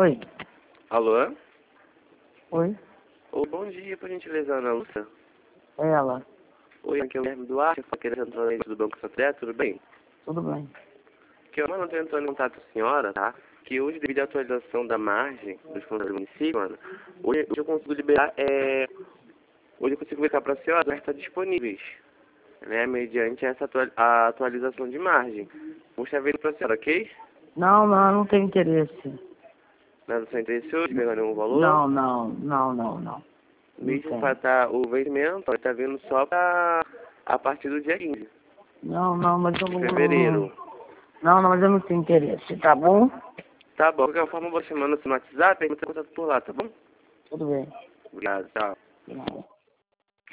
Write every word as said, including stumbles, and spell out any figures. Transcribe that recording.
Oi. Alô? Oi. Ô, bom dia, por gentileza, Ana Lúcia. É ela. Oi, aqui é o Guilherme Duarte, eu queria entrar do Banco Santander, tudo bem? Tudo bem. Que eu não estou entrando em contato com a senhora, tá? Que hoje, devido à atualização da margem dos fundos do município, Ana, hoje, hoje eu consigo liberar, é... Hoje eu consigo verificar para a senhora as está disponíveis, né? Mediante essa atua a atualização de margem. Vou estar vendo para a senhora, ok? Não, não, não tenho interesse. Não é do seu interesse hoje, pegar nenhum valor? Não, não, não, não, não. Não Mesmo tem. para estar o vencimento, está vindo só pra, a partir do dia quinze Não, não, mas eu de não... fevereiro. Não, não, mas eu não tenho interesse, tá bom? Tá bom, de qualquer forma você manda no WhatsApp e você contato por lá, tá bom? Tudo bem. Obrigado, tchau. De nada.